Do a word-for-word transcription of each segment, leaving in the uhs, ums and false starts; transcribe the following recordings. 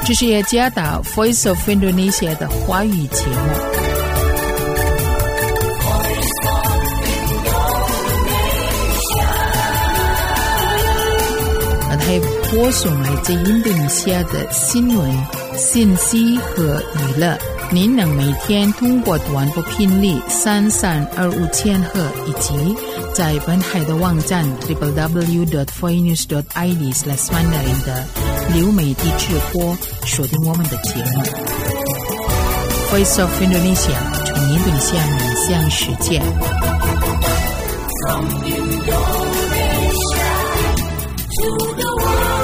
这是雅加达 Voice of Indonesia 的华语节目。那它播送来自印度尼西亚的新闻、信息和娱乐。您能每天通过短波频率三三二五千赫以及在本海的网站 double-u double-u double-u dot voinews dot i d slash mandarin 的流媒体直播锁定我们的节目。Voice of Indonesia 从印度尼西亚面向世界。From Indonesia to the world.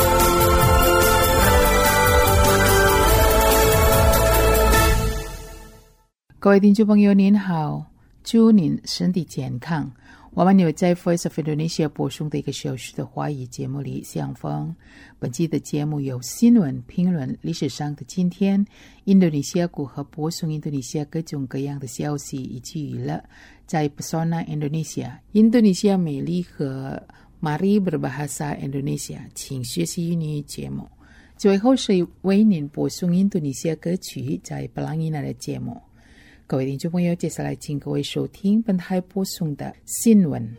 各位听众朋友您好，祝您身体健康。我们有在 Voice of Indonesia 播送的一个小时的华语节目里相逢。本期的节目有新闻、评论、历史上的今天、印度尼西亚如何播送印度尼西亚各种各样的消息以及娱乐。在 Pesona Indonesia 印度尼西亚美丽和 Mari Berbahasa Indonesia 请学习英语节目。最后是为您播送印度尼西亚歌曲在布朗伊纳的节目。各位听众朋友，接下来请各位收听本台播送的新闻。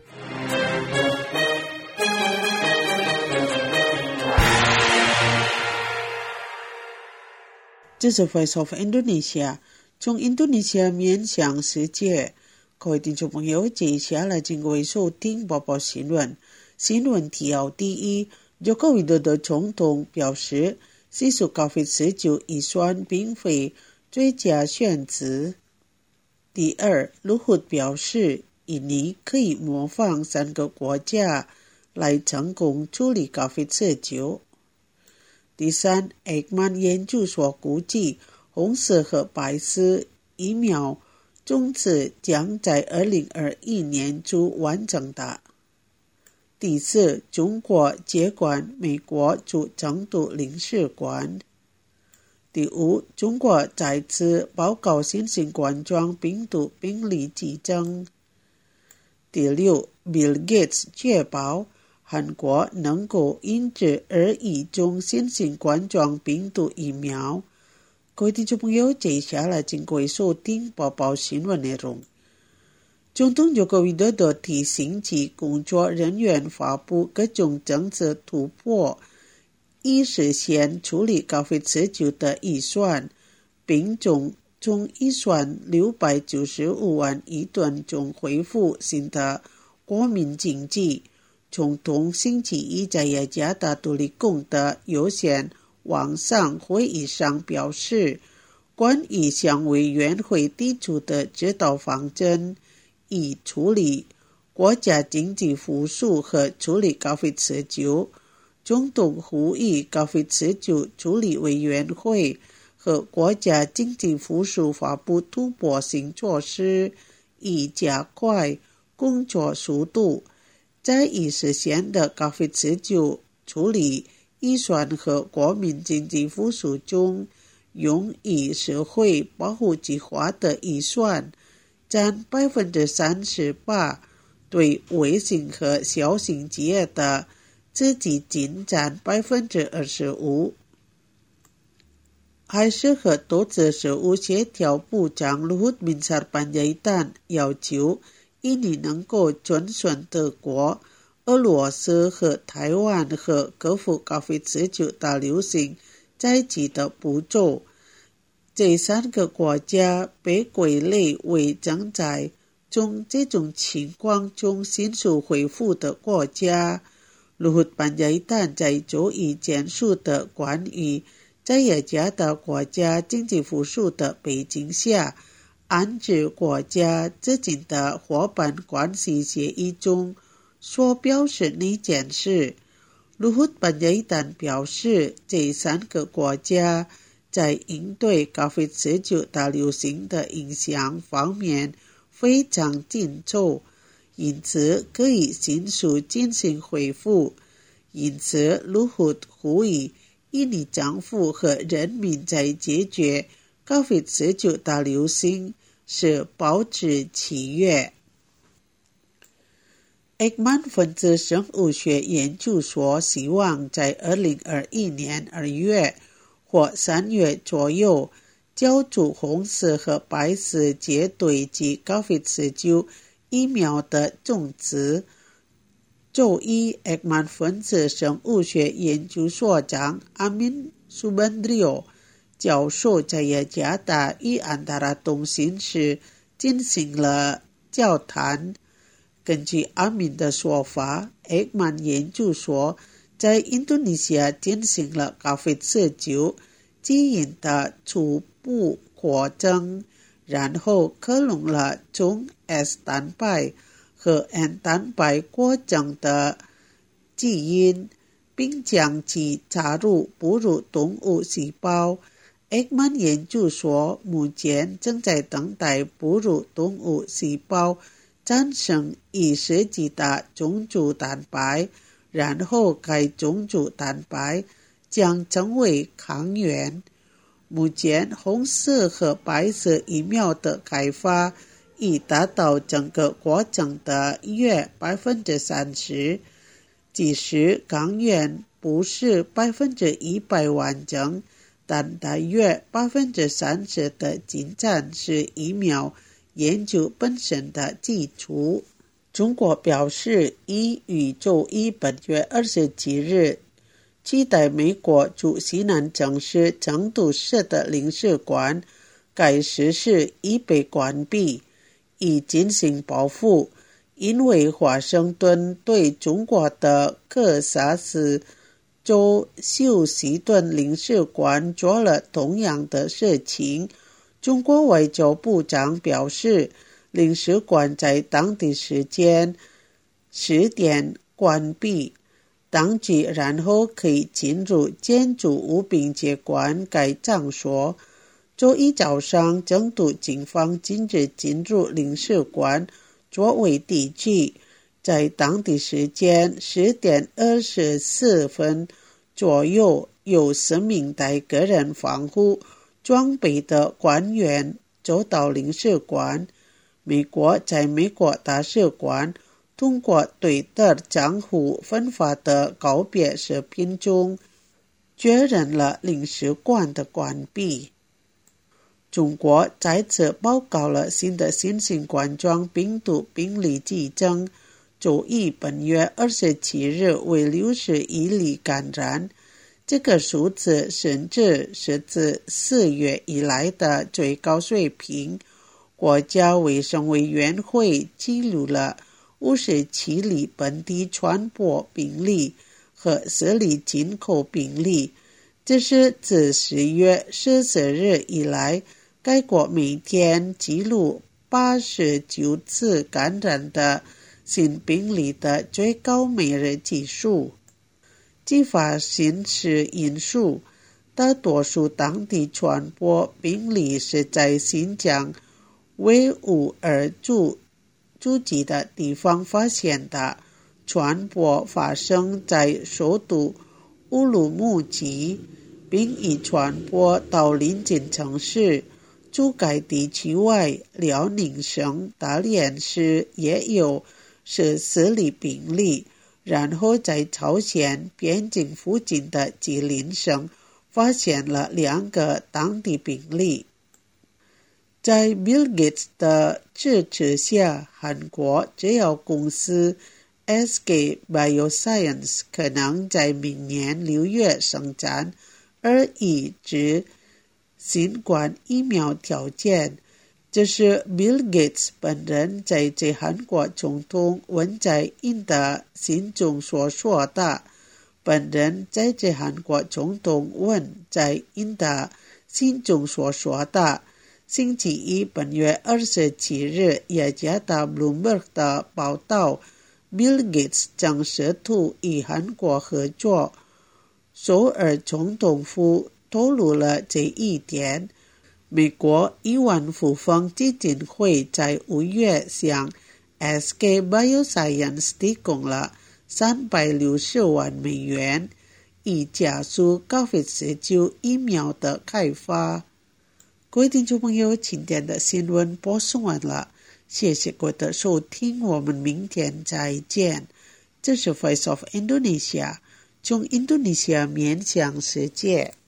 这是 Voice of Indonesia 从印度尼西亚面向世界。各位听众朋友，接下来请各位收听播报新闻。新闻提要第一，佐科维多多总统表示，吸收 COVID 十九 预算并非最佳选择。第二，卢胡表示，印尼可以模仿三个国家来成功处理 COVID 十九。第三，埃曼研究所估计，红色和白色疫苗种子将在二零二一年初完成的。第四，中国接管美国驻成都领事馆。第五，中国再次报告新型冠状病毒病例激增。第六 ，Bill Gates 确保韩国能够研制二亿种新型冠状病毒疫苗。各位听众朋友，接下来请各位收听播报新闻内容。总统佐科维多多提醒其工作人员发布各种政策突破，以实现处理 COVID 十九 的预算，并从从预算六百九十五万亿吨中恢复新的国民经济。总统星期一在雅加达独立宫的有线网上会议上表示，关于向委员会提出的指导方针，以处理国家经济复苏和处理 COVID 十九。总统呼吁 COVID 十九 处理委员会和国家经济复苏发布突破性措施，以加快工作速度，在已实现的 COVID 十九 处理预算和国民经济复苏中，用于社会保护计划的预算占 百分之三十八， 对微型和小型企业的自己仅占 百分之二十五。 海事和投资事务协调部长 Luhut Binsar Panjaitan 要求印尼能够遵循德国、俄罗斯和台湾和克服 COVID 十九 大流行在即的步骤。这三个国家被归类为正在从这种情况中迅速恢复的国家。Luhut Panjaitan 在周一简述的关于在雅加达国家经济复苏的背景下安置国家之间的伙伴关系协议中所表示那件事。Luhut Panjaitan 表示，这三个国家在应对 COVID 十九 大流行的影响方面非常紧凑，因此可以迅速进行恢复。因此 Luhut 呼吁印尼政府和人民在解决 COVID 十九 大流行时保持契约。埃曼分子生物学研究所希望在二零二一年二月或三月左右，浇筑红色和白色结对及高飞十九疫苗的种子。周一，埃克曼分子生物学研究所长阿敏苏班迪奥教授在雅加达与安达拉中心时进行了交谈。根据阿敏的说法，埃克曼研究所在印度尼西亚进行了高飞十九基因的初步扩增，然后克隆了从 S 蛋白和 N 蛋白过程的基因，并将其插入哺乳动物细胞。埃克曼研究所目前正在等待哺乳动物细胞产生已设计的种族蛋白，然后该种族蛋白将成为抗原。目前红色和白色疫苗的开发已达到整个过程的约 百分之三十， 即使抗原不是百分之一百完整，但大约 百分之三十 的进展是疫苗研究本身的基础。中国表示已于周一本月二十七日期待美国驻西南城市成都市的领事馆，该设施已被关闭，以进行报复，因为华盛顿对中国的克萨斯州休斯顿领事馆做了同样的事情。中国外交部长表示，领事馆在当地时间十点关闭，当局然后可以进入建筑物并接管该场所。周一早上，成都警方禁止进入领事馆作为地区，在当地时间十点二十四分左右，有十名带个人防护装备的官员走到领事馆。美国在美国大使馆通过推特账户分发的告别视频中确认了领事馆的关闭。中国再次报告了新的新型冠状病毒病例激增，周一本月二十七日为六十一例感染，这个数字甚至是自四月以来的最高水平。国家卫生委员会记录了五十七例本地传播病例和四例进口病例，这是自十月十四日以来该国每天记录八十九次感染的新病例的最高每日记数。继发现时因素，大多数当地传播病例是在新疆维吾尔族聚集的地方发现的，传播发生在首都乌鲁木齐，并已传播到邻近城市。除该地区外，辽宁省大连市也有十四例病例，然后在朝鲜边境附近的吉林省发现了两个当地病例。在 Bill Gates 的支持下，韩国制药公司 S K Bioscience 可能在明年六月生产而已知新冠疫苗条件。这是 Bill Gates 本人在对韩国总统文在寅的信中所说的。本人在对韩国总统文在寅的信中所说的。星期一本月二十七日，雅加达 Bloomberg 的报道 ，Bill Gates 将试图与韩国合作。首尔总统府透露了这一点。美国亿万富翁基金会在五月向 S K Bioscience 提供了三百六十万美元，以加速高飞十九疫苗的开发。各位听众朋友，今天的新闻播送完了，谢谢各位的收听，我们明天再见。这是 Voice of Indonesia， 从印度尼西亚面向世界。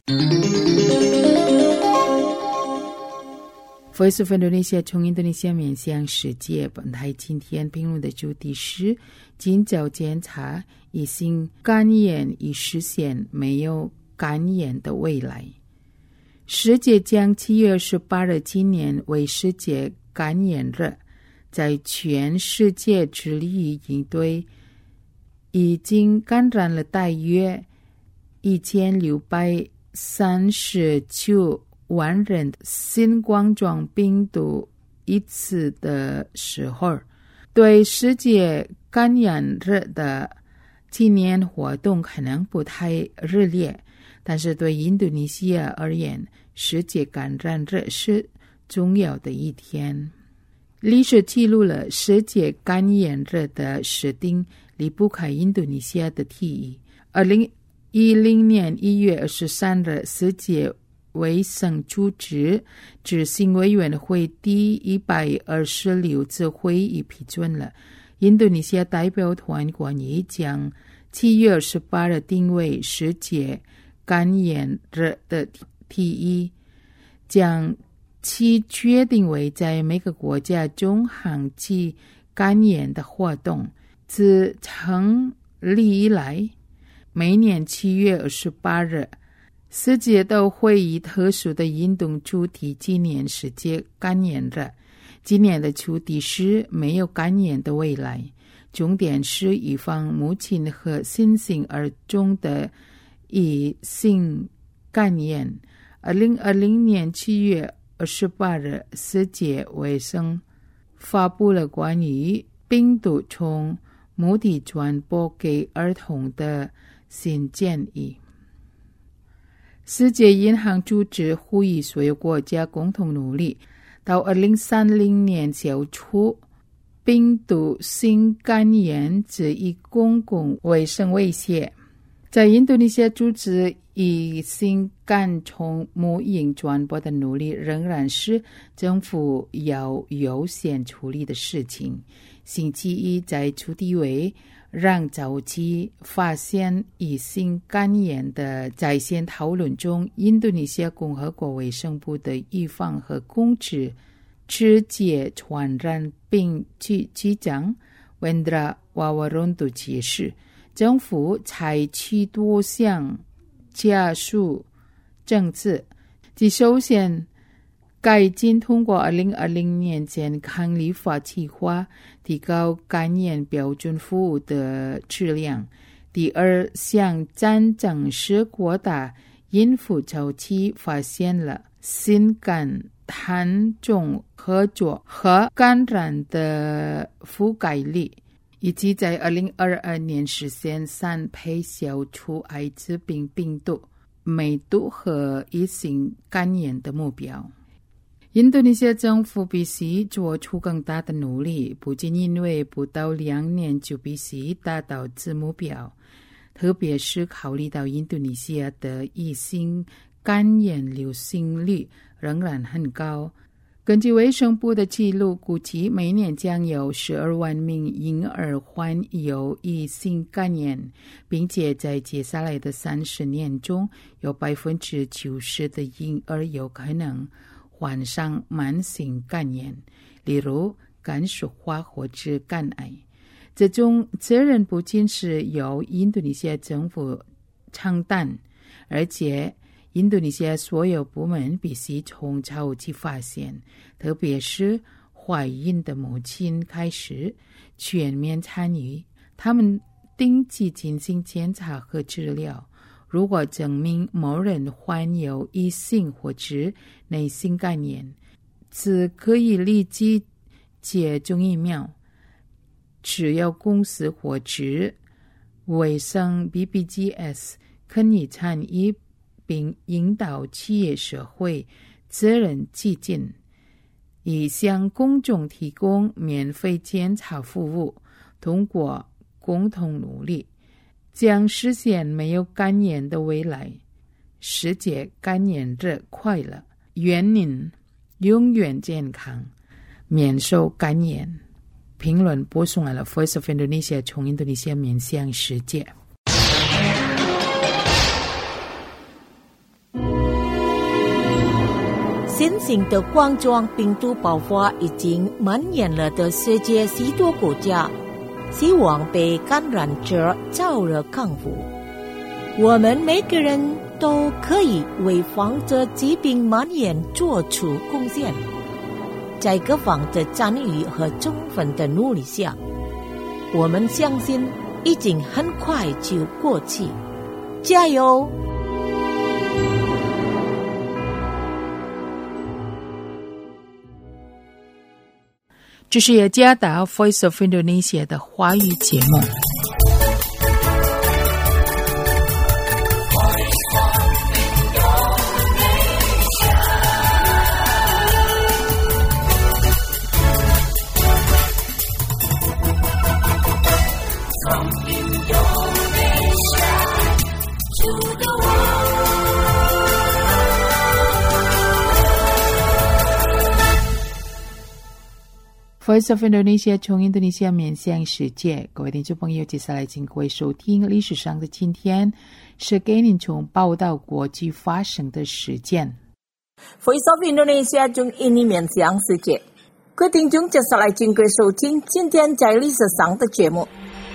Voice of Indonesia 从印度尼西亚面向世界，本台今天评论的主题是尽早检查已经肝炎已实现没有肝炎的未来。世界将七月二十八日今年为世界肝炎日，在全世界致力于应对已经感染了大约一千六百三十九万人新冠状病毒一次的时候，对世界肝炎日的纪念活动可能不太热烈，但是对印度尼西亚而言，世界感染日是重要的一天。历史记录了世界肝炎日的设定离不开印度尼西亚的提议。二零一零年一月二十三日，世界卫生组织执行委员会第一百二十六次会议批准了印度尼西亚代表团关于将七月二十八日定为世界肝炎日的提议，将其决定为在每个国家中航期肝炎的活动。自成立以来，每年七月二十八日，世界都会以特殊的运动主题纪念世界肝炎日。今年的主题是没有肝炎的未来，重点是预防母亲和新生儿中的乙型肝炎。二零二零年七月二十八日，世界卫生发布了关于病毒从母体传播给儿童的新建议。世界银行组织呼吁所有国家共同努力，到二零三零年消除病毒性肝炎这一公共卫生威胁。在印度尼西亚组织以新肝从母婴传播的努力仍然是政府要优先处理的事情。星期一在主题为让早期发现乙型肝炎的在线讨论中，印度尼西亚共和国卫生部的预防和控制直接传染病局局长 Wendra Wawarondo 解释，政府采取多项加速政策，即首先改进通过二零二零年健康立法计划，提高肝炎标准服务的质量。第二项战争是扩大孕妇早期发现了新肝谈中合作和感染的覆盖率，以及在二零二二年实现三倍消除艾滋病病毒、梅毒和乙型肝炎的目标。印度尼西亚政府必须做出更大的努力，不仅因为不到两年就必须达到此目标，特别是考虑到印度尼西亚的乙型肝炎流行率仍然很高。根据卫生部的记录，估计每年将有十二万名婴儿患有乙型肝炎，并且在接下来的三十年中，有百分之九十的婴儿有可能患上慢性肝炎，例如肝硬化或者肝癌。这种责任不仅是由印度尼西亚政府承担，而且印度尼西亚所有部门必须从早期发现，特别是怀孕的母亲开始全面参与，他们定期进行检查和治疗。如果证明某人患有乙型或者内型肝炎，则可以立即接种疫苗。只要公司或者卫生 B B G S 可以参与并引导企业社会责任基金，以向公众提供免费检查服务。通过共同努力，将实现没有肝炎的未来。世界肝炎日快乐，愿您永远健康，免受肝炎。评论播送来了 Voice of Indonesia 从印度尼西亚面向世界。 新型的冠状病毒爆发已经蔓延了的世界许多国家，希望被感染者早日康复。我们每个人都可以为防止疾病蔓延做出贡献。在各方的参与和充分的努力下，我们相信已经很快就过去。加油！ 这是雅加达 Voice of Indonesia 的华语节目。Voice of Indonesia 从印度尼西亚面向世界，各位听众朋友，接下来请各位收听历史上的今天，是给您从报道国际发生的事件。 Voice of Indonesia 从印尼面向世界，各位听众接下来请各位收听今天在历史上的节目。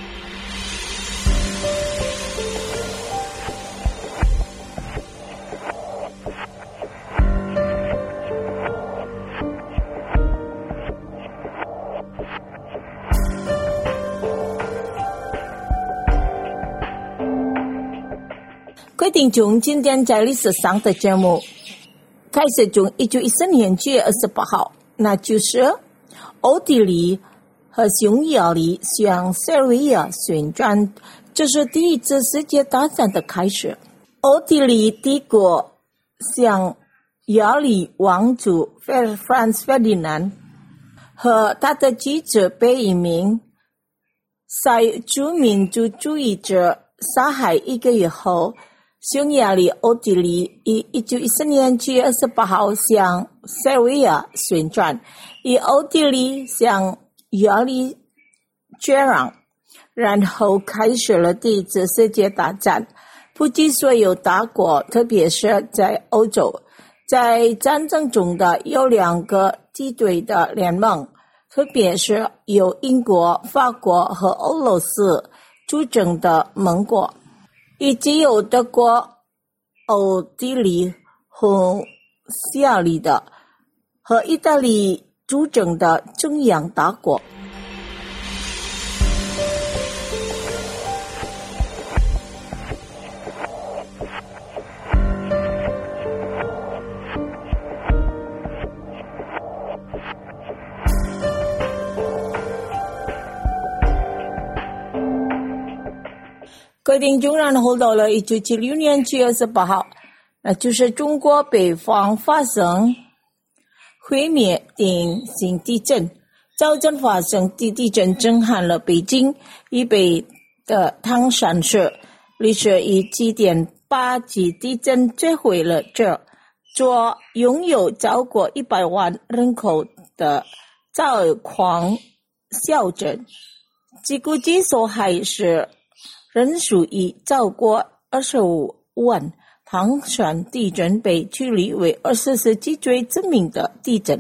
各位听众，今天在历史上的节目开始从一九一四年七月二十八号，那就是奥地利和匈牙利向塞尔维亚宣战，这是第一次世界大战的开始。奥地利帝国向亚里王族 Franz Ferdinand 和他的妻子被一名塞族民族主义者杀害一个月后，匈牙利奥地利于一九一四年七月二十八号向塞尔维亚宣战，以奥地利向亚利接壤，然后开始了第一次世界大战。不计所有大国，特别是在欧洲，在战争中的有两个敌对的联盟，特别是由英国、法国和俄罗斯组成的盟国，以及有德国、奥地利和匈牙利的和意大利组成的中央大国。各位听众，然后到了一九七六年七月二十八号，那就是中国北方发生毁灭性新地震，早晨发生的地震震撼了北京以北的唐山市，历时以七点八级地震摧毁了这座拥有超过一百万人口的赵匡小镇，据估计受害是人数已超过二十五万。唐山地震被处理为二十世纪最致命的地震。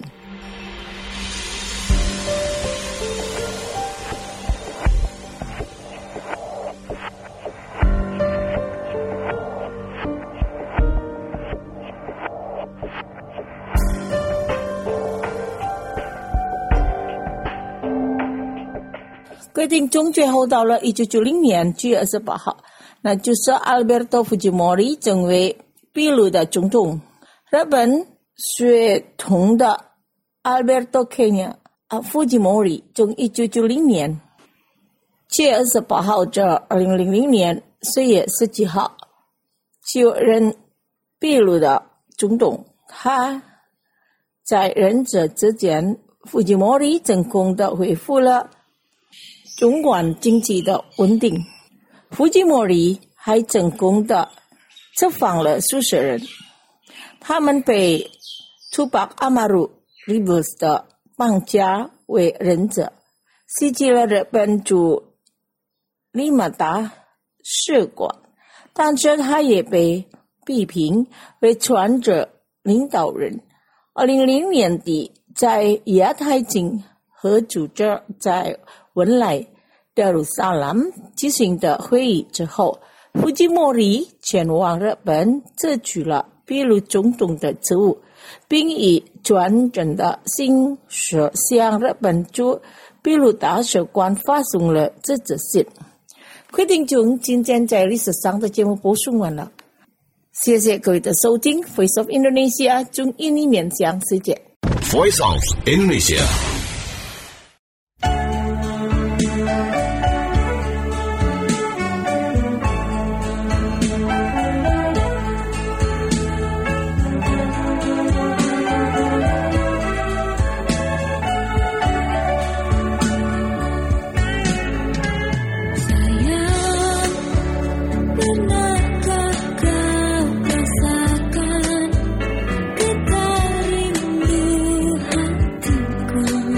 规定中最后到了一九九零年七月二十八号，那就是阿尔贝多·福吉莫里成为秘鲁的总统。日本血统的阿尔贝多·肯尼啊福吉莫里从一九九零年七月二十八号至二零零零年四月十七号就任秘鲁的总统。他在任职之间，福吉莫里成功的恢复了中国经济的稳定。福吉莫里还成功的释放了数十人，他们被图巴阿马鲁里布斯的绑架为人质，袭击了日本驻利马达使馆，但是他也被批评为传者领导人， 二零零年底，在亚太经和组织在文莱耶路撒冷举行的会议之后，福基莫里前往日本争取了秘鲁总统的职务，并以转正的形式向日本驻秘鲁大使馆发送了这则信。各位听众，今天在历史上的节目播送完了，谢谢各位的收听 Voice of Indonesia 中印尼面向世界 Voice of Indonesia。 Ku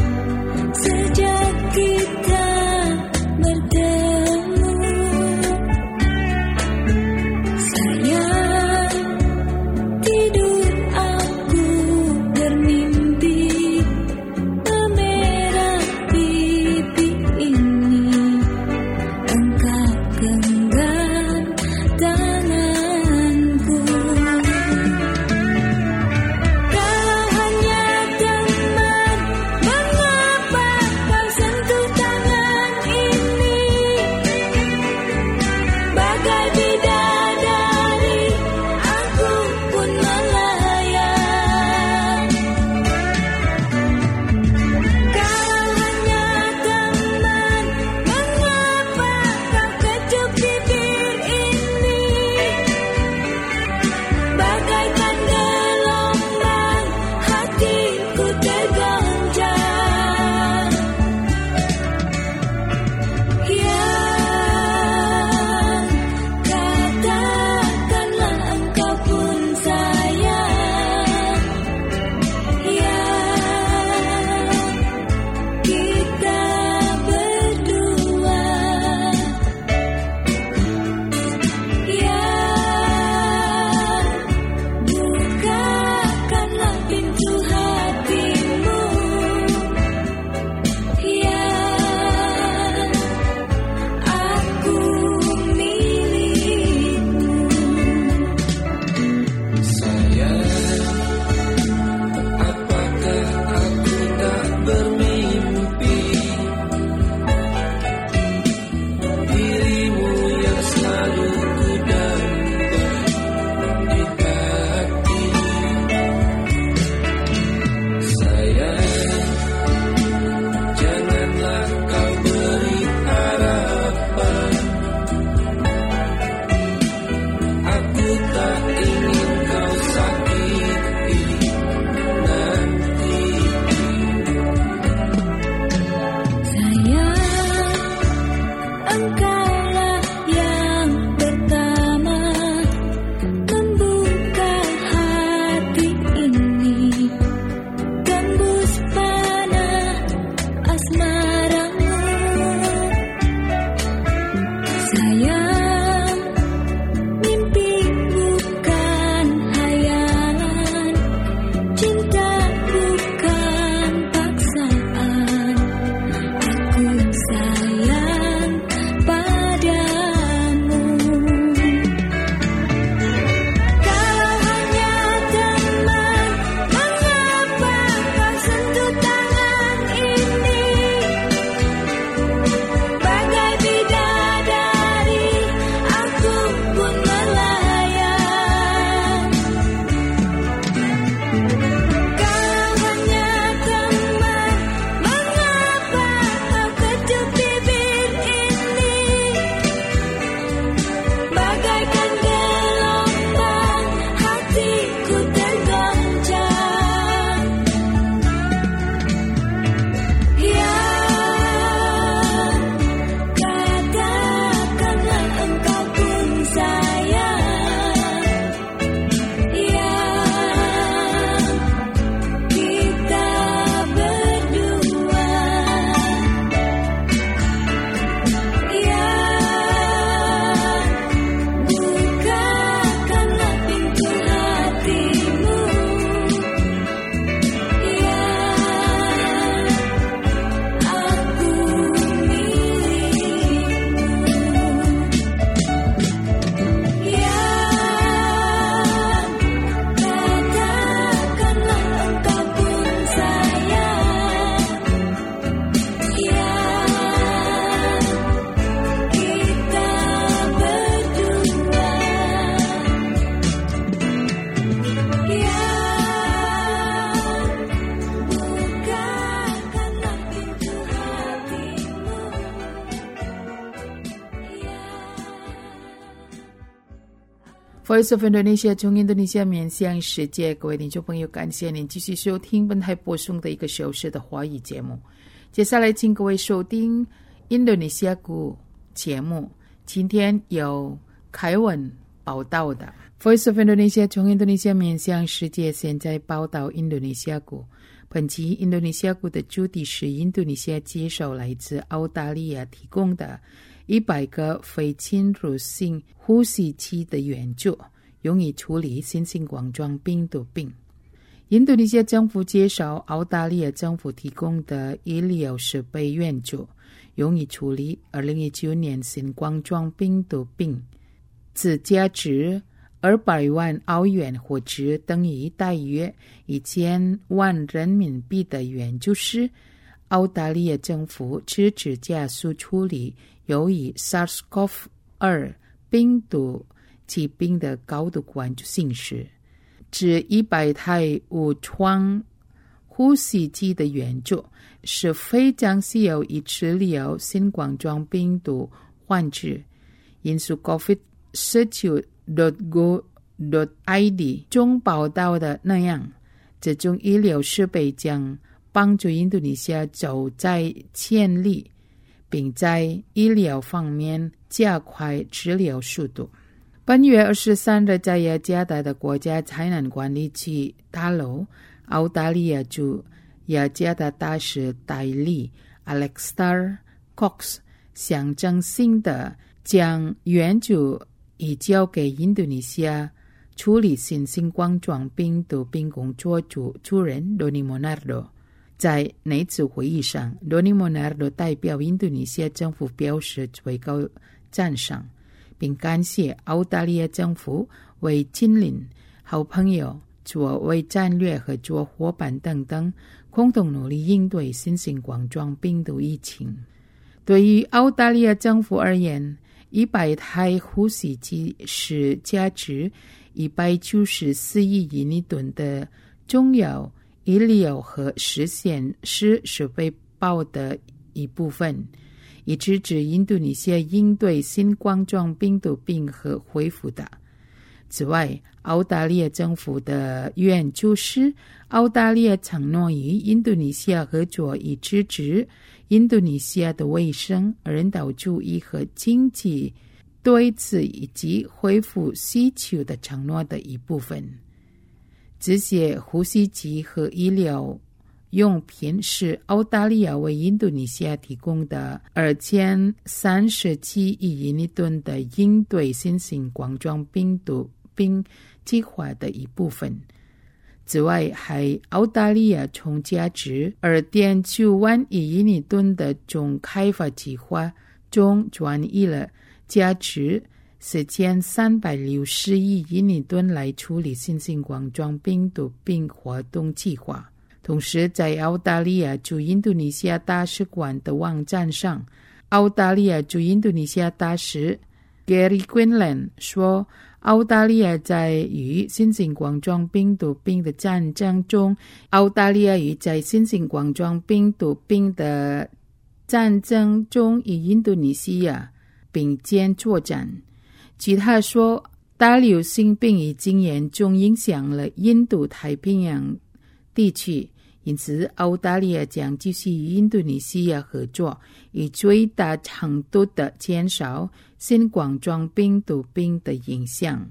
Voice of Indonesia 从印度尼西亚面向世界，各位听众朋友，感谢您继续收听本台播送的一个小时的华语节目。接下来请各位收听印度尼西亚股节目，今天有凯文报道的 Voice of Indonesia 从印度尼西亚面向世界，现在报道印度尼西亚股。本期印度尼西亚股的主题是印度尼西亚接受来自澳大利亚提供的一百个非侵入性呼吸器的援助，用以处理新型冠状病毒病。印度尼西亚政府介绍澳大利亚政府提供的医疗设备援助，用以处理二零一九年新冠状病毒病，此价值二百万澳元，或者等于大约一千万人民币的援助时，澳大利亚政府支持加速处理由于 SARS-C o V 二 病毒疾病的高度关注性时，这一百台无创呼吸机的援助是非常需要以治疗新冠状病毒患者。因素 covid 十九 dot go dot I D 中报道的那样，这种医疗设备将帮助印度尼西亚走在前列，并在医疗方面加快治疗速度。本月二十三日，在雅加达的国家灾难管理局大楼，澳大利亚驻雅加达大使代理 Alexa Cox 象征性的将援助移交给印度尼西亚处理新型冠状病毒病工作组主任 Doni Monardo。 在那次会议上， Doni Monardo 代表印度尼西亚政府表示最高赞赏，并感谢澳大利亚政府为亲邻、好朋友、作为战略合作伙伴等等，共同努力应对新型冠状病毒疫情。对于澳大利亚政府而言，一百台呼吸机是价值一百九十四亿印尼盾的重要医疗和实验室设备包的一部分，以支持印度尼西亚应对新冠状病毒病和恢复的。此外，澳大利亚政府的援助是澳大利亚承诺与印度尼西亚合作，以支持印度尼西亚的卫生、人道主义和经济对此以及恢复需求的承诺的一部分。这些呼吸机和医疗用品是澳大利亚为印度尼西亚提供的二千三十七亿印尼盾的应对新型冠状病毒病计划的一部分。此外，还澳大利亚从价值 二点九万亿印尼盾的总开发计划中转移了价值四千三百六十亿印尼盾来处理新型冠状病毒病活动计划。同时，在澳大利亚驻印度尼西亚大使馆的网站上，澳大利亚驻印度尼西亚大使 Gary Quinlan 说，澳大利亚在与新型冠状病毒病的战争中，澳大利亚与在新型冠状病毒病的战争中与印度尼西亚并肩作战。据他说，大流行病已经严重影响了印度太平洋地区，因此澳大利亚将继续与印度尼西亚合作，以最大程度地减少新冠状病毒病的影响。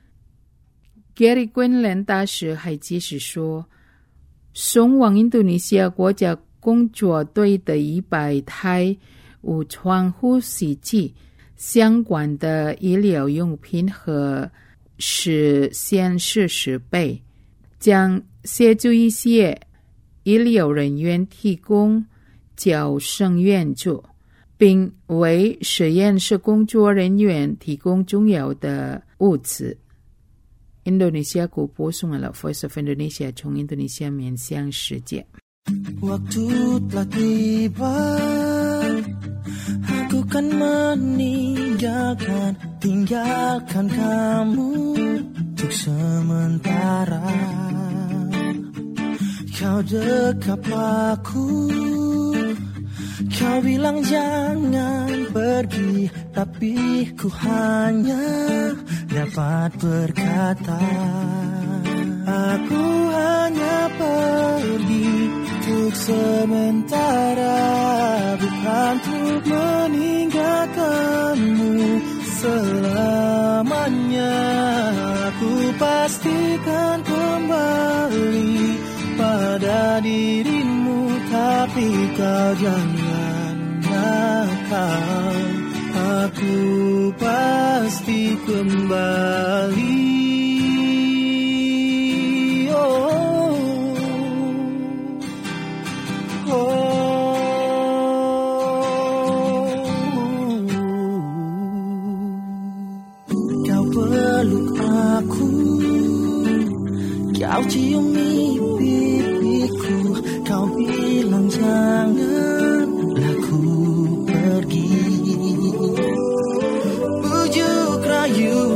Gary Quinlan 大使还解释说，送往印度尼西亚国家工作队的一百台无创呼吸器相关的医疗用品和实验室设备将协助一些医疗人员提供较生援助，并为实验室工作人员提供重要的物资。印度尼西亚国播送了 Voice of Indonesia 从印度尼西亚面向世界。 Waktu telah tiba, aku kan meninggalkan, tinggalkan kamu untuk sementara. Kau dekap aku, Kau bilang jangan pergi, tapi ku hanya dapat berkata, aku hanya pergi untuk sementara, bukan untuk meninggalkanmu selamanya. Aku pastikan kembali pada dirimu, tapi kau jangan nakal. Aku pasti kembali. Kau ciumi pipiku, kau bilang janganlah ku pergi. Bujuk rayu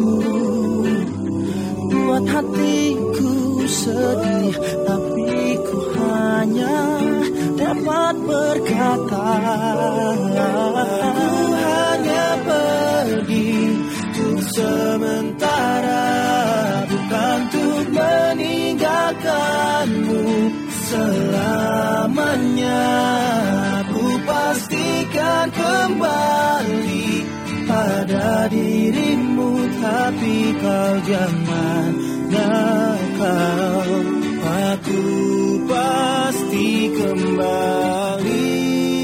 buat hatiku sedih, tapi ku hanya dapat berkata, aku hanya pergi untuk sementara, bukan untuk meninggalkanmu selamanya. Aku pastikan kembali pada dirimu, tapi kau jangan nakal. Aku pasti kembali.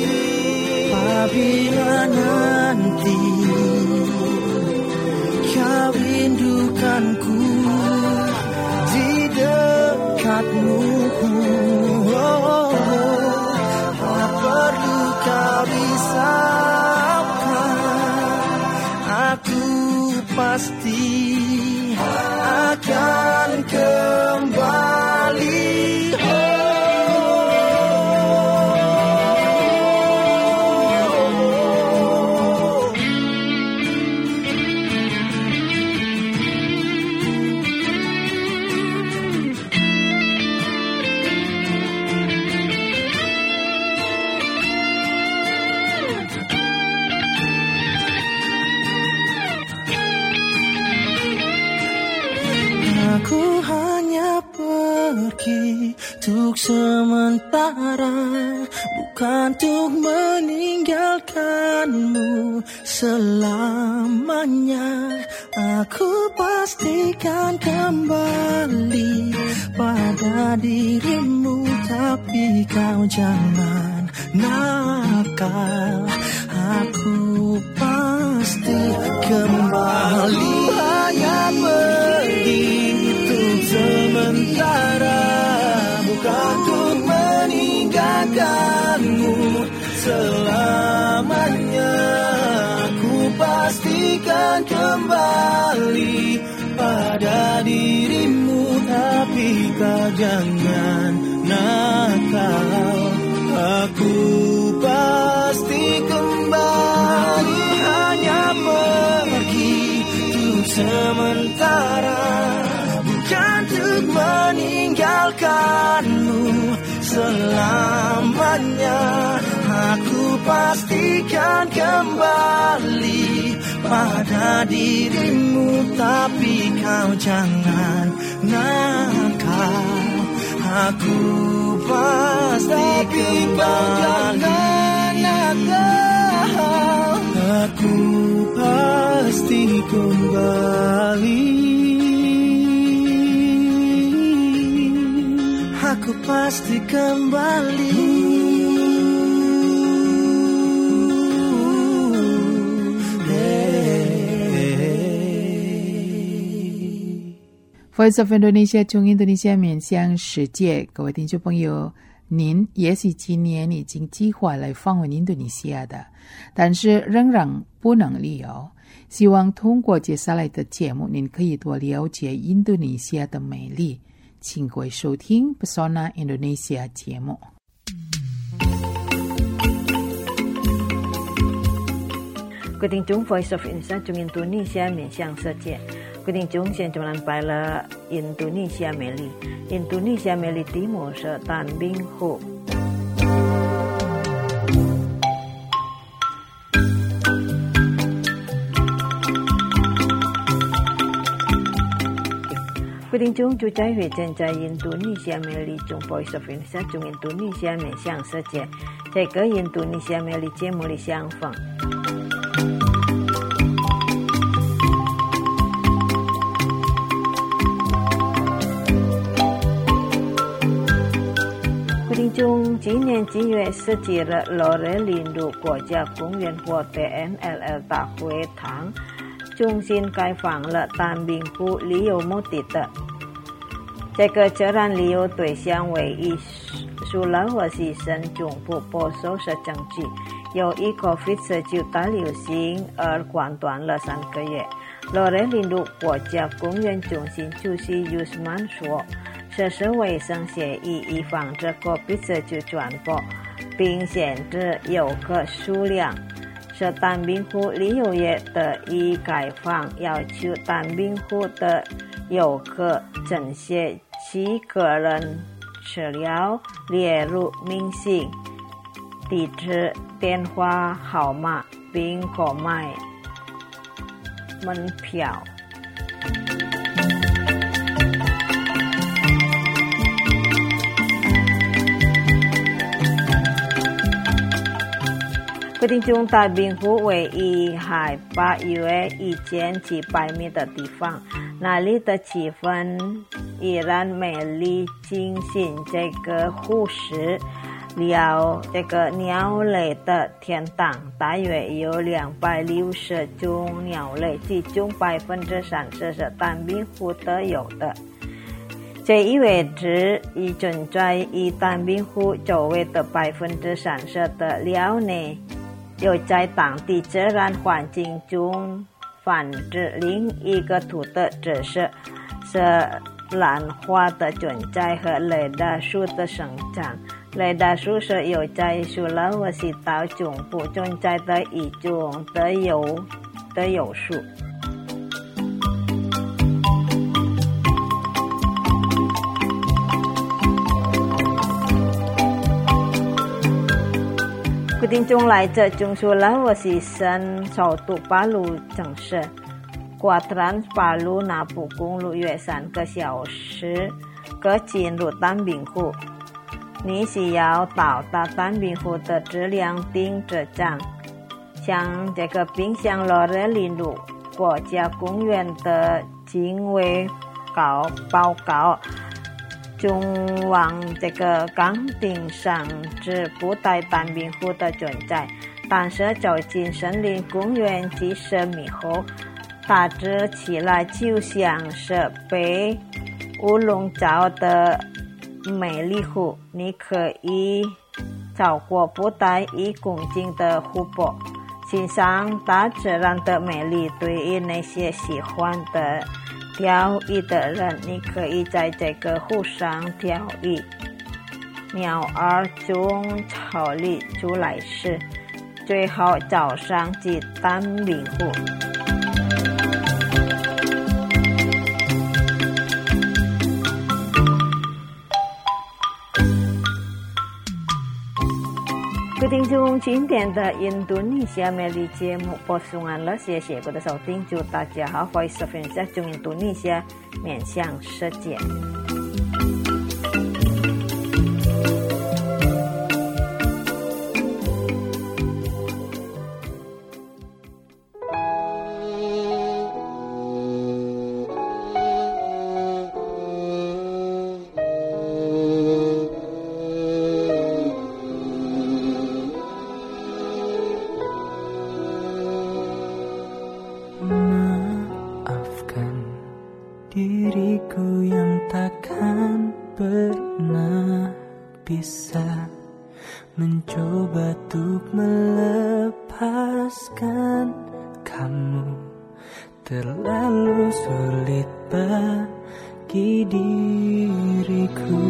Apabila nanti kau rindukanku di dekatmu, oh, tak perlu kau risaukan, aku pasti akan kembali. Aku hanya pergi untuk sementara, bukan untuk meninggalkanmu selamanya. Aku pastikan kembali pada dirimu, tapi kau jangan nakal. Aku pasti kembali. Hanya pergi sementara, bukan untuk meninggalkanmu selamanya. Aku pastikan kembali pada dirimu, tapi kau jangan nakal. Aku pasti kembali. Hanya pergi untuk sementara, bukan untuk meninggalkanmu selamanya. Aku pastikan kembali pada dirimu, tapi kau jangan nakal. Aku pasti kembali. Aku pasti kembali. Aku pasti kembali. Voice of Indonesia 从印度尼西亚面向世界，各位听众朋友，您也许今年已经计划来访问印度尼西亚的，但是仍然不能旅游。希望通过接下来的节目，您可以多了解印度尼西亚的美丽。请各位收听 Pesona Indonesia 节目。 各位听众 Voice of Indonesia 从印度尼西亚面向世界。各位听众，现在来了印度尼西亚美丽，印度尼西亚美丽题目是单兵户。 Quý đình chung chú trái về trên trái Indonesia mê lý chung Voice of Indonesia chung Indonesia mê xiang sơ chế trái cơ Indonesia mê lý chế mô lý xiang phẳng. Quý đình chung 今年七月设计了罗热领土国家公园或 T N L L 大会堂中心开放了单兵户旅游目的的，这个自然旅游对象为以苏拉威西省中部保守式政治，由于 COVID 十九 大流行而关断了三个月。罗热领土国家公园中心主席尤斯曼说，这是卫生协议以防止 COVID 十九 传播，并限制游客数量。是单兵户旅游业的一开放，要求单兵户的游客这些其个人资料列入明细、地址、电话号码，并购买门票。规定中单兵户为以海拔约一千七百米的地方，那里的气氛依然美丽清新。这个湖是了这个鸟类的天堂，大约有两百六十种鸟类，其中百分之三十是单兵户特有的。这意味着已存在于单兵户周围的百分之三十的鸟类有在当地自然环境中繁殖。另一个图的只是是兰花的存在和雷达树的生长。雷达树是有在苏拉威西岛中部存在的一种特有特有树。规定中来自中苏拉威西省首都巴鲁城市，qua Trans巴鲁纳普公路约三个小时可进入单兵户。你需要到达单兵户的质量订车站，像这个并向罗热领土国家公园的经纬高报告中往这个岗顶上指不带单兵户的存在，但是走进森林公园几十米后，大致起来就像是被乌笼罩的美丽湖。你可以走过不带一公斤的湖泊，欣赏大自然的美丽。对于那些喜欢的钓鱼的人，你可以在这个湖上钓鱼。鸟儿从草里出来时，最好早上去单兵户。规定中今天的印度尼西亚美丽节目播送完了，谢谢各位的收听，祝大家好，Voice of Indonesia中印度尼西亚面向世界。 Diriku yang takkan pernah bisa mencoba untuk melepaskan kamu, terlalu sulit bagi diriku.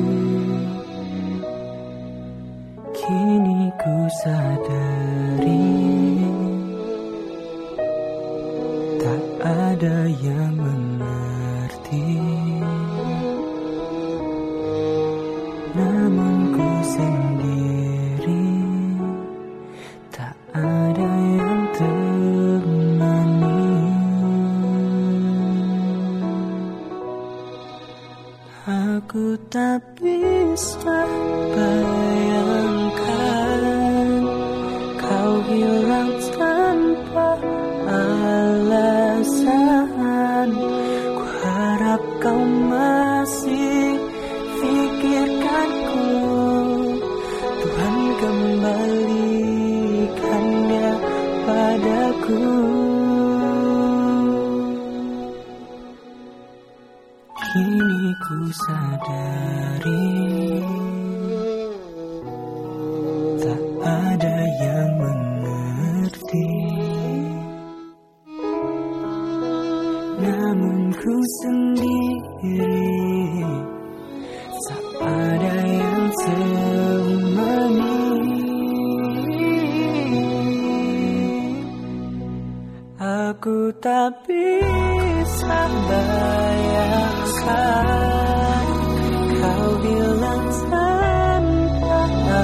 Kini ku sadari tak ada yang mengerti, namun ku sendiri tak ada yang temani. hilang tanpa alasan. Ku harap kau masih pikirkanku. Tuhan kembalikannya padaku. Kini ku sadari tak ada yang mengerti, namun ku sendiri tak ada yang temani. Aku tak bisa bayangkan kau hilang tanpa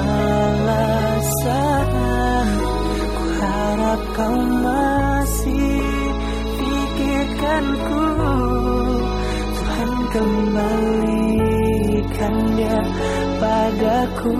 alasan. Ku harap kau masih pikirkanku. Tuhan kembalikannya padaku.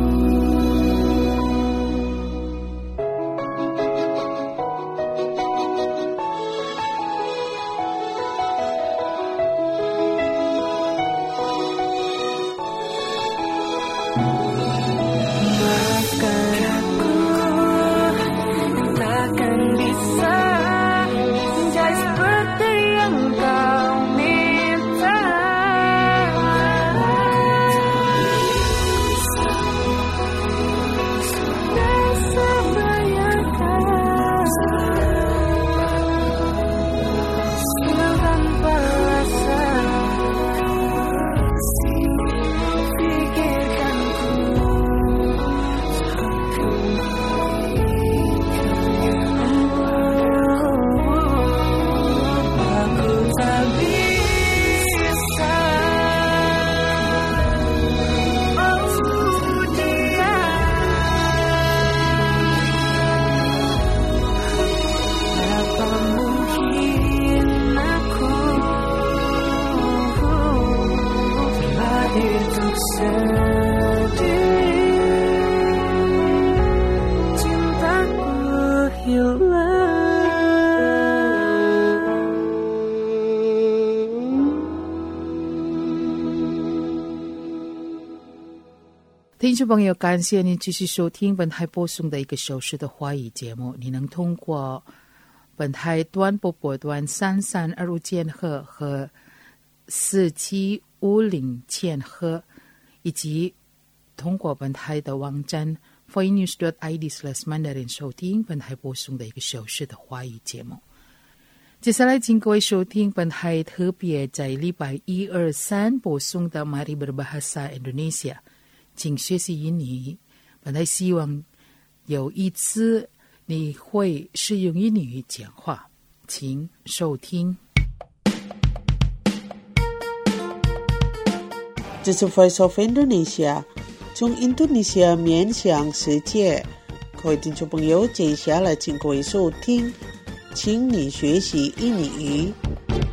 听众朋友，感谢您继续收听本台播送的一个小时的华语节目。你能通过本台短波波段三三二五千赫和四七五零千赫，以及通过本台的网站 voinews dot i d slash mandarin 收听本台播送的一个小时的华语节目。接下来，请各位收听本台特别在礼拜一、二、三播送的 Mari Berbahasa Indonesia。请学习英语，本来希望有一次你会使用英语讲话，请收听。 这是 Voice of Indonesia， 从印度尼西亚面向世界。各位听众朋友，接下来请各位收听，请你学习印尼语。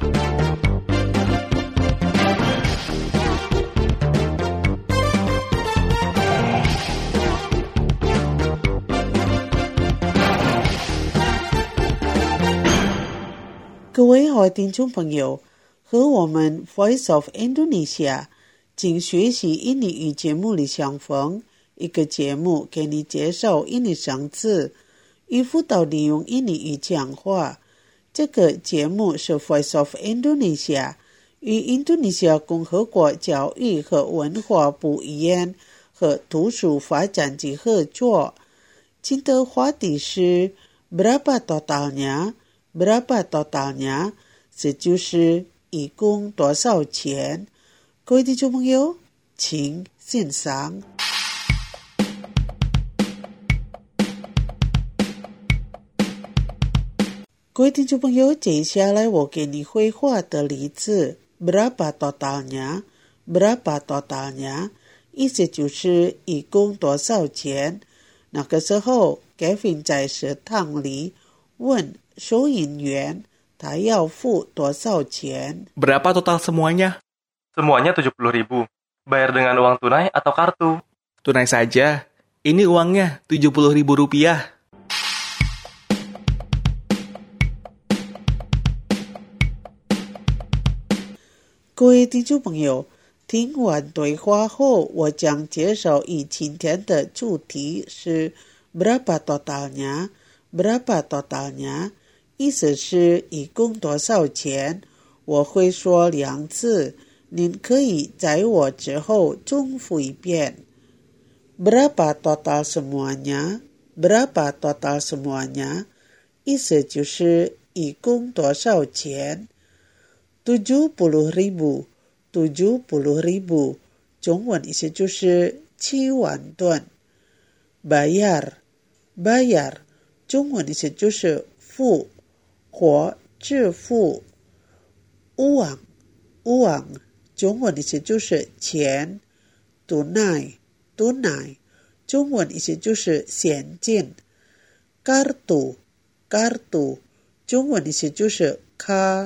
各位好，听众朋友，和我们 Voice of Indonesia 请学习印尼语节目里相逢，一个节目给你介绍印尼生字，与辅导利用印尼语讲话。这个节目是 Voice of Indonesia 与印度尼西亚共和国教育和文化部语言和图书发展及合作。今天的话题是 Berapa totalnya Berapa totalnya 这就是一共多少钱。各位听众朋友，请欣赏。各位听众朋友，接下来我给你绘画的例子 Berapa totalnya Berapa totalnya 意思就是一共多少钱。那个时候 Kevin 在食堂里问收银员他要付多少钱。 Berapa total semuanya? Semuanya tujuh puluh ribu. Bayar dengan uang tunai atau kartu? Tunai saja. Ini uangnya tujuh puluh ribu rupiah. 各位听众朋友，听完对话后，我将介绍以今天的主题是 berapa totalnya berapa totalnya 意思是一共多少钱。我会说两次，您可以在我之后重复一遍。berapa total semuanya berapa total semuanya 意思就是一共多少钱。tujuh puluh ribu tujuh puluh ribu 中文意思就是七万盾。bayar bayar 中文意思就是付或支付。uang uang 中文意思就是钱。tunai tunai 中文意思就是现金。kartu kartu 中文意思就是卡。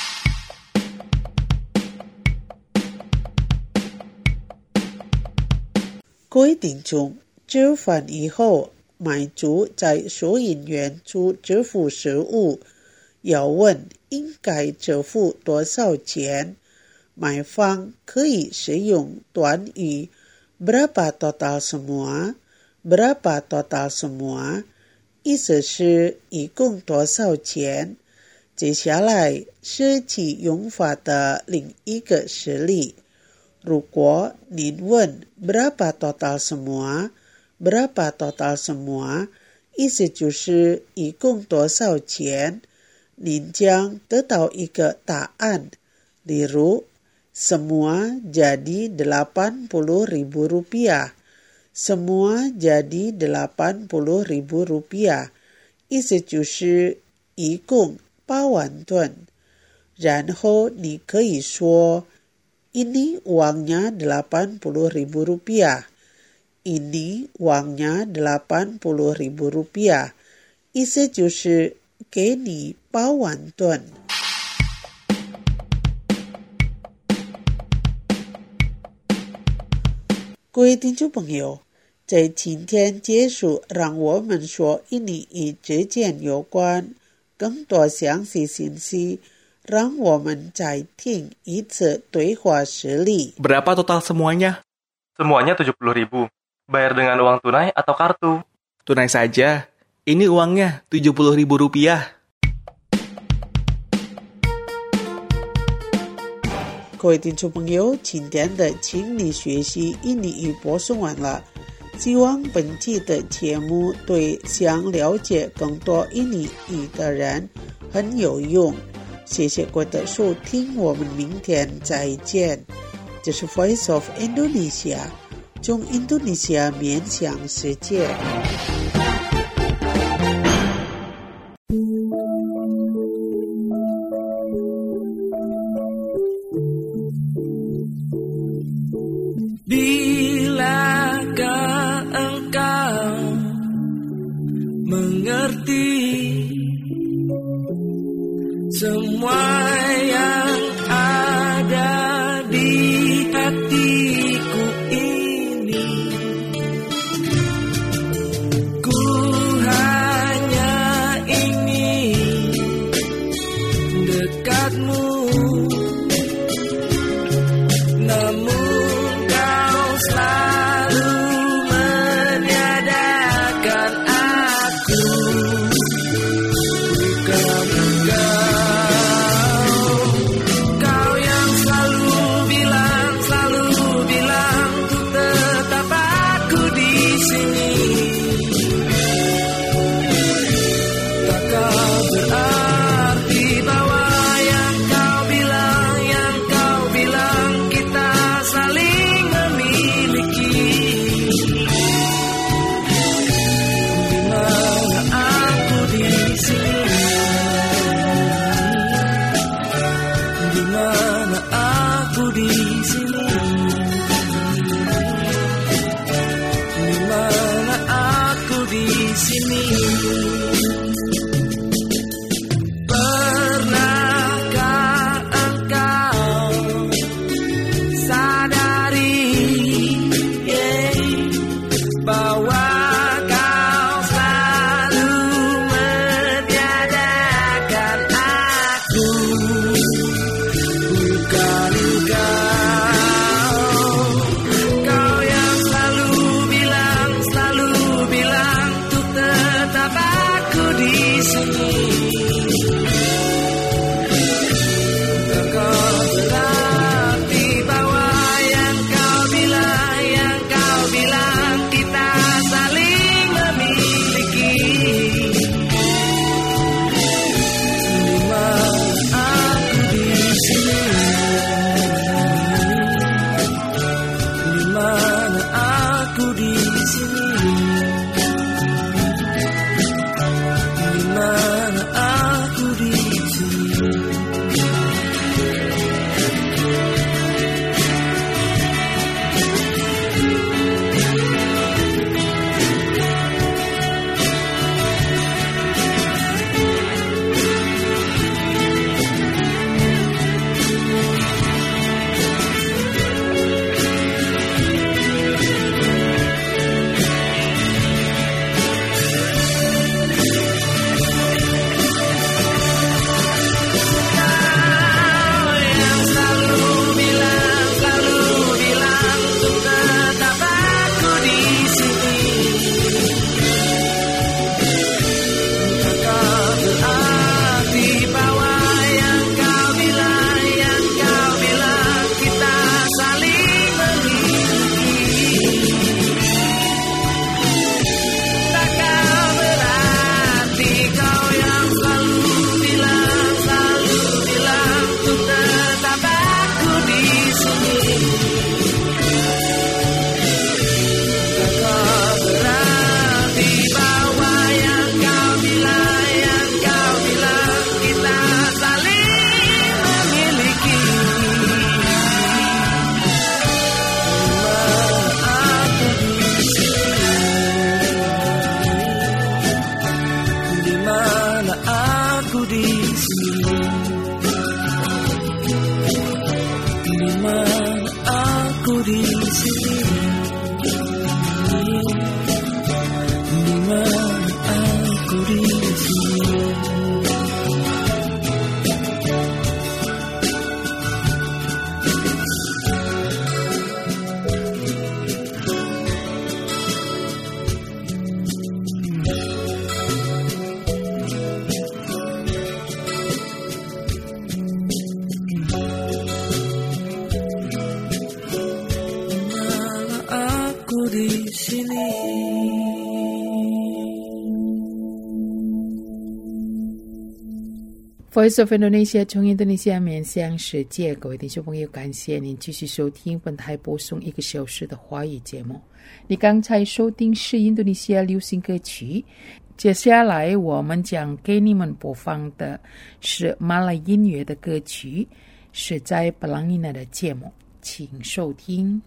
各位听众，吃饭以后，买主在收银员处支付食物，要问应该支付多少钱。买方可以使用短语 berapa total semua berapa total semua 意思是一共多少钱。接下来是其用法的另一个实例。如果您问 berapa total semua berapa total semua 意思就是一共多少钱，您将得到一个答案。例如 semua jadi delapan puluh ribu rupiah semua jadi delapan puluh ribu rupiah 意思就是一共八万盾。然后你可以说ini uangnya delapan puluh ribu rupiah. Ini uangnya delapan puluh ribu rupiah. 意思就是给你八万盾。各位听众朋友，在今天结束，让我们说印尼语之间有关更多详细信息。让我们再听一次对话实例。 Berapa total semuanya? Semuanya tujuh puluh ribu. Bayar dengan uang tunai atau kartu? Tunai saja. Ini uangnya tujuh puluh ribu rupiah. 各位听众朋友，今天的请你学习印尼语播送完了。希望本期的节目对想了解更多印尼语的人很有用。谢谢各位的收听，我们明天再见。这是 Voice of Indonesia， 从印度尼西亚面向世界。 Bilakah engkau mengerti semua yang ada di hatiku ini? Ku hanya ingin dekatmu, namun kau selalu meniadakan aku. Bukan engkau bukan Voice of Indonesia 从印度尼西亚面向世界，各位听众朋友，感谢您继续收听本台播送一个小时的华语节目。你刚才收听是印度尼西亚流行歌曲，接下来我们将给你们播放的是马来音乐的歌曲，是在布朗尼纳的节目，请收听。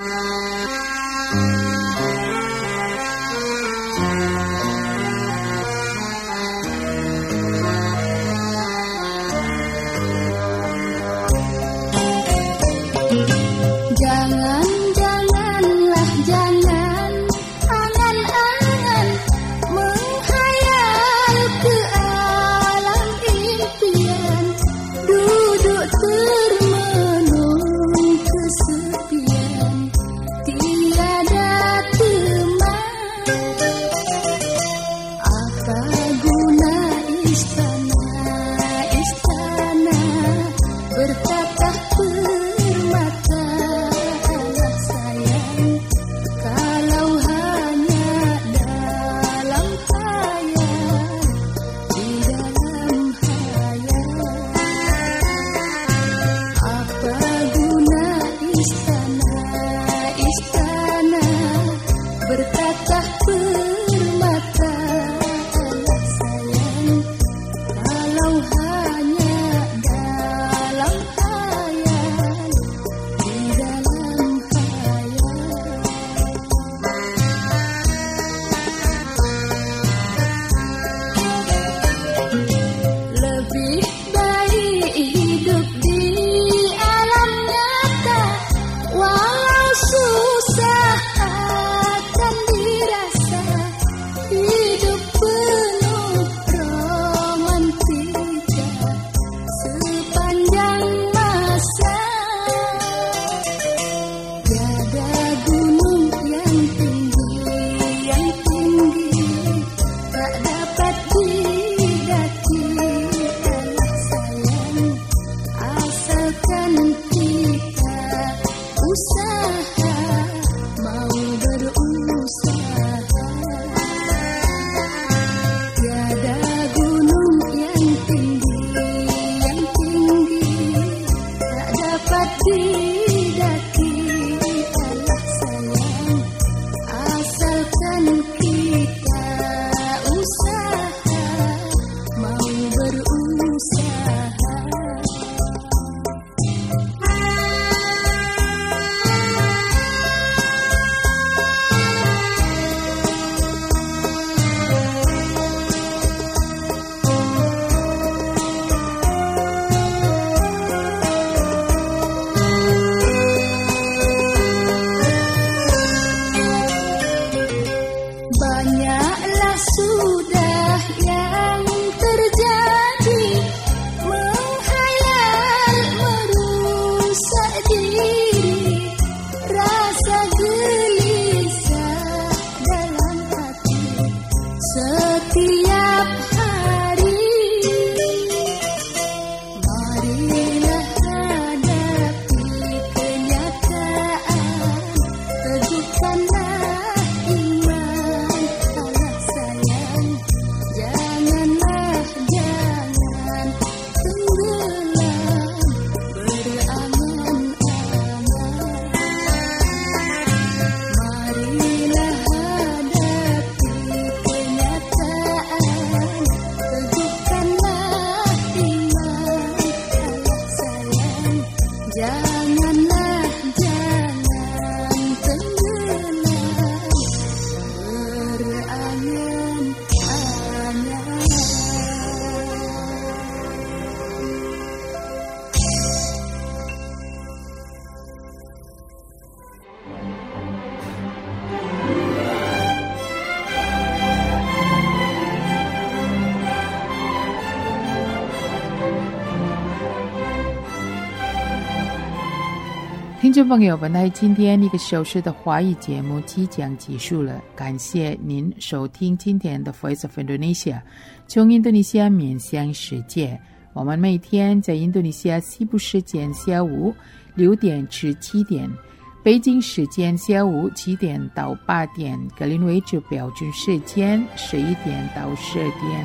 听众朋友，本台今天一个小时的华语节目即将结束了，感谢您收听今天的 Voice of Indonesia 从印度尼西亚面向世界。我们每天在印度尼西亚西部时间下午六点至七点，北京时间下午七点到八点，格林威治标准时间十一点到十二点，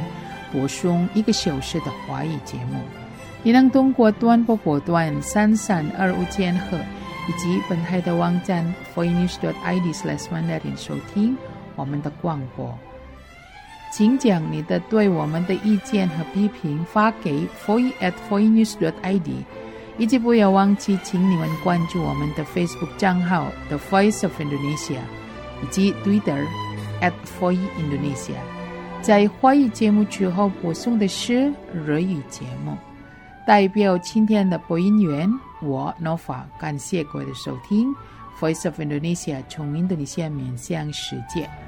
播送一个小时的华语节目。你能通过短波波段三三二五千赫以及本台的网站 voinews dot i d slash mandarin 收听我们的广播。请将你的对我们的意见和批评发给 voice at voinews dot i d， 以及不要忘记请你们关注我们的 Facebook 账号 The Voice of Indonesia 以及 Twitter at voice indonesia。 在华语节目之后播送的是日语节目。代表今天的播音员我 Nova 感谢各位的收听。 Voice of Indonesia 从印度尼西亚面向世界。